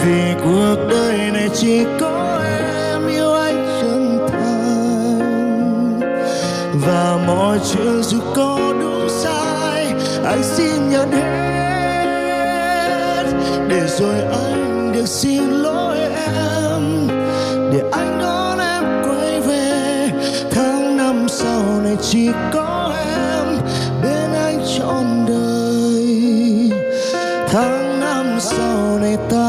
Vì cuộc đời này chỉ có em yêu anh chân thành, và mọi chuyện dù có đúng sai anh xin nhận hết, để rồi anh được xin lỗi em, để anh đón em quay về. Tháng năm sau này chỉ có em bên anh trọn đời. Tháng năm sau này ta